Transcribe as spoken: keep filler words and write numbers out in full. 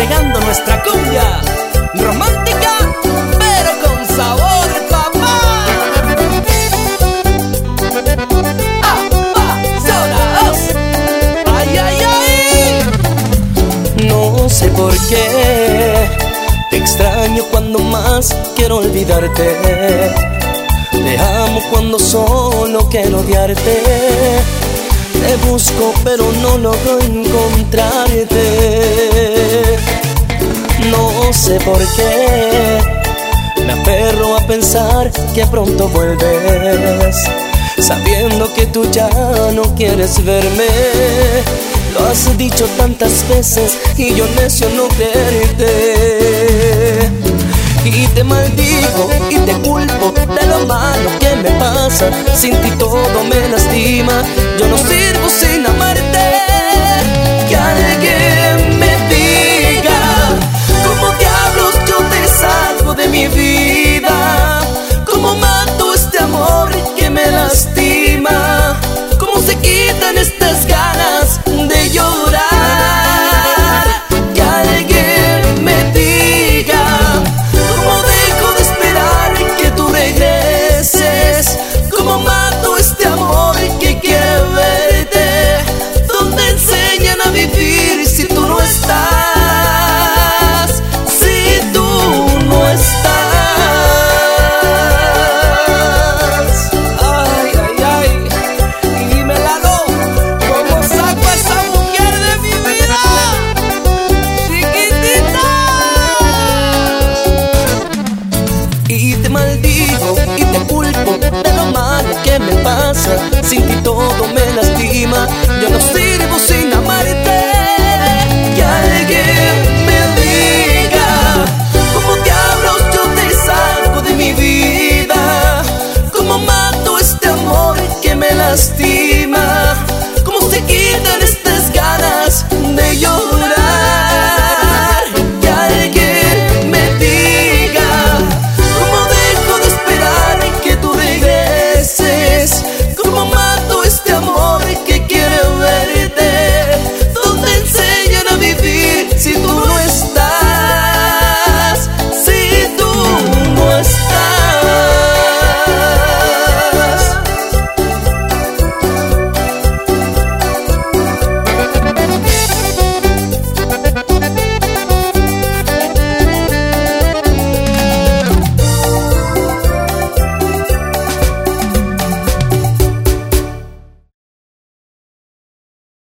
entregando nuestra cumbia romántica, pero con sabor, papá. ¡Apasionados! ¡Ay, ay, ay! No sé por qué te extraño cuando más quiero olvidarte. Te amo cuando solo quiero odiarte. Te busco pero no logro encontrarte. No sé por qué me aferro a pensar que pronto vuelves, sabiendo que tú ya no quieres verme. Lo has dicho tantas veces y yo necio no creerte. Y te maldigo y te culpo de lo malo que me pasa. Sin ti todo me lastima. Yo no sirvo sin amarte.